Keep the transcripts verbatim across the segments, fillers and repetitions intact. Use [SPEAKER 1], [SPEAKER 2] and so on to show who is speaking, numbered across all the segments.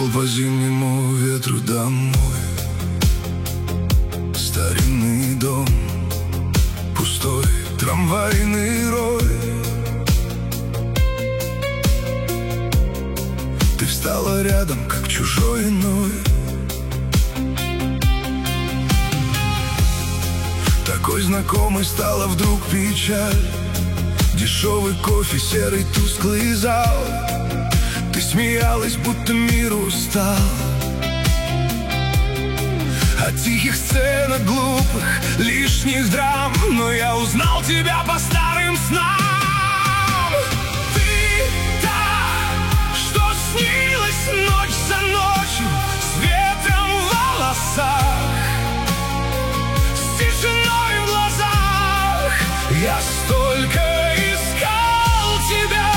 [SPEAKER 1] шел по зимнему ветру домой. Старинный дом, пустой трамвайный рой. Ты встала рядом, как чужой иной. Такой знакомой стала вдруг печаль. Дешевый кофе, серый тусклый зал. Ты смеялась, будто мир устал от тихих сцен, от глупых, лишних драм. Но я узнал тебя по старым снам. Ты та, что снилась ночь за ночью, с ветром в волосах, с тишиной в глазах. Я столько искал тебя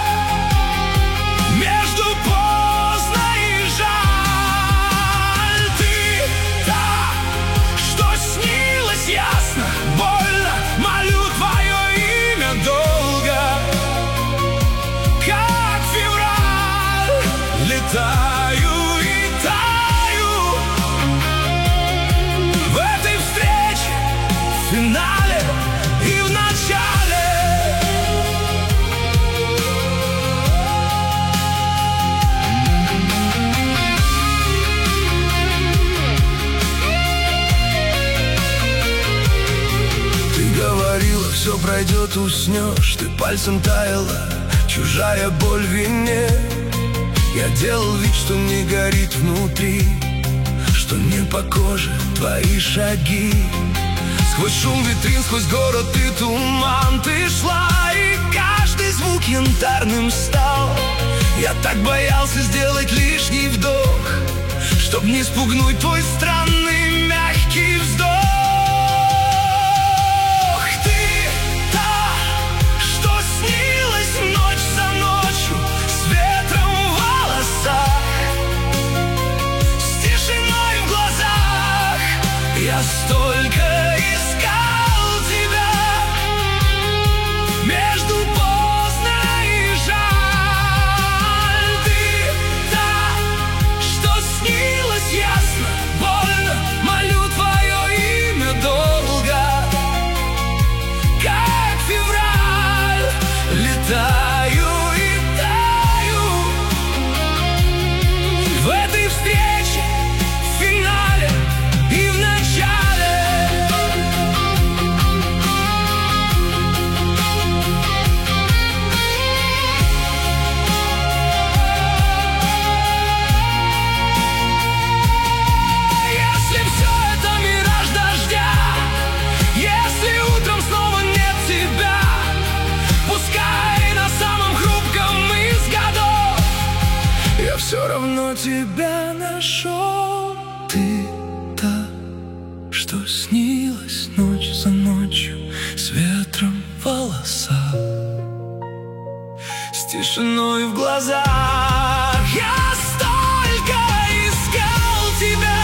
[SPEAKER 1] между поздно и жаль. Ты та, что снилась ясно, больно. Молю твое имя долго, как февраль. Летаю и таю в этой встрече, в финале и в начале. Говорила, все пройдет, уснешь. Ты пальцем таяла, чужая боль в вине. Я делал вид, что не горит внутри, что не по коже твои шаги. Сквозь шум витрин, сквозь город и туман ты шла, и каждый звук янтарным стал. Я так боялся сделать лишний вдох, чтоб не спугнуть твой странный мягкий вздох. Я столько искал тебя между поздно и жаль. Ты та, что снилась ясно, больно. Молю твое имя долго, как февраль. Летаю и таю в этой встрече, в финале и в начале. Если все это мираж дождя, если утром снова нет тебя, пускай на самом хрупком из годов, я все равно тебя нашел. Ты та, что снилась ночь за ночью, с ветром в волосах, с тишиной в глазах. Я столько искал тебя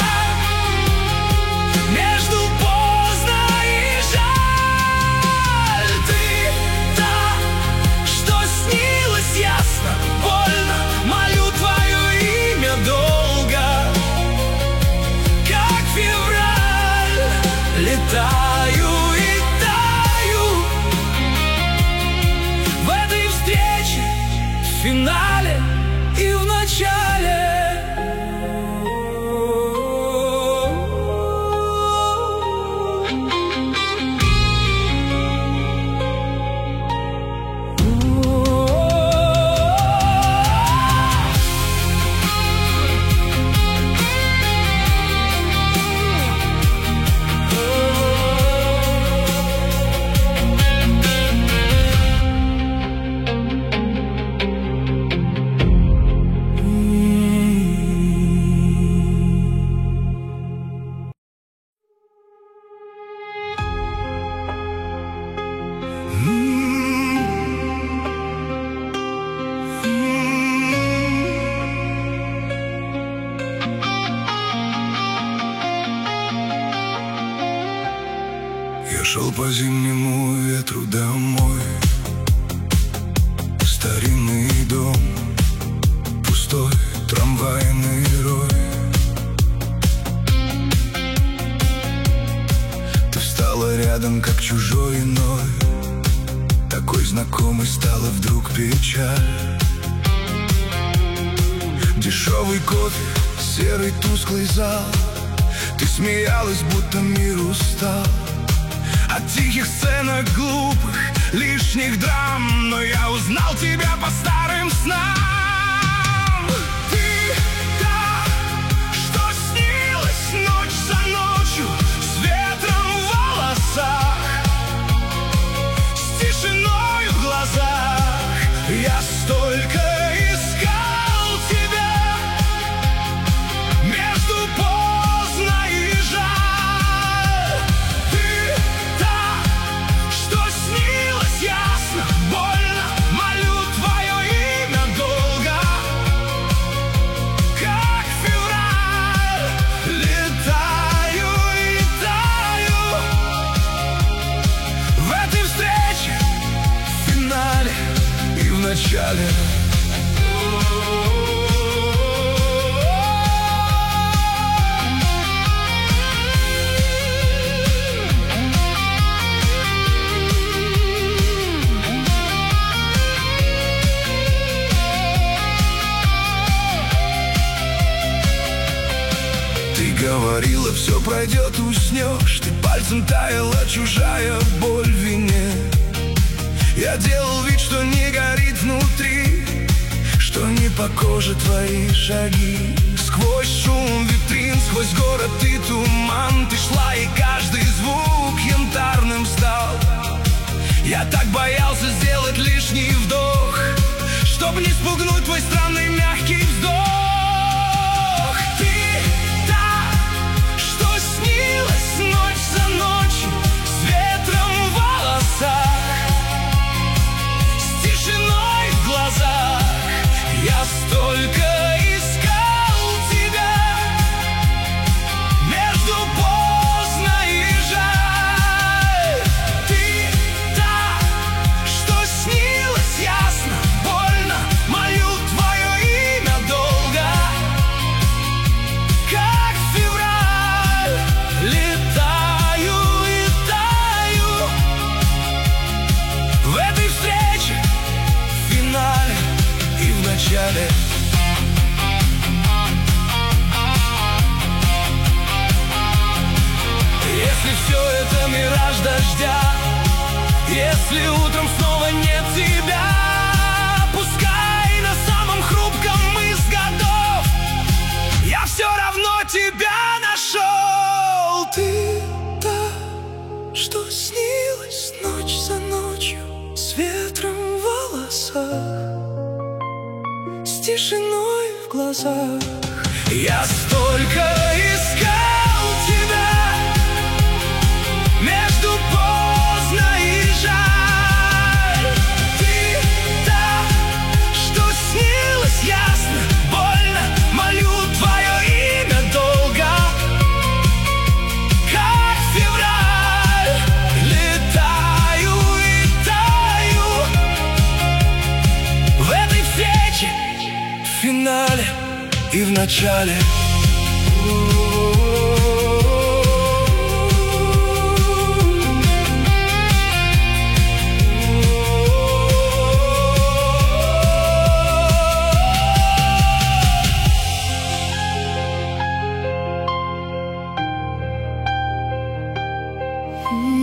[SPEAKER 1] между поздно и жаль. Ты та, что снилась ясно, больно. Молю твое имя долго, как февраль. Летаю и таю в этой встрече, в финале и в начале. Я шел по зимнему ветру домой. Старинный дом, пустой трамвайный как чужой иной. Такой знакомый стала вдруг печаль. Дешевый кофе, серый тусклый зал. Ты смеялась, будто мир устал от тихих сценок глупых, лишних драм. Но я узнал тебя по старым снам. Ты та, что снилась ночь за ночью, с ветром в волосах, с тишиной в глазах. Я столько искал тебя между поздно и жаль. Ты та, что снилась ясно, больно, молю твое имя долго, как февраль. Летаю и таю в этой встрече, в финале и в начале. Ты говорила, все пройдет, уснешь. Ты пальцем таяла, чужая боль в вине. Я делал вид, что не горит внутри, что не по коже твои шаги. Сквозь шум витрин, сквозь город и туман ты шла, и каждый звук янтарным стал. Я так боялся сделать лишний вдох, чтоб не спугнуть твой странный мягкий вздох. Ты та, что снилась ночь за ночью, с ветром в волосах, с тишиной в глазах. Я столько искал тебя между поздно и жаль. Ты та, что снилась ясно, больно, молю твое имя долго, как февраль. Летаю и таю в этой встрече, в финале и в начале. Если все это мираж дождя, если утром снова нет тебя, пускай на самом хрупком из годов я все равно тебя нашел. Ты та, что снилась ночь за ночью, с ветром в волосах, с тишиной в глазах. Я столько искал тебя между поздно и жаль. Ты та, что снилась ясно, больно, молю твое имя долго, как февраль. Летаю и таю в этой встрече, в финале и в начале. Mm-hmm.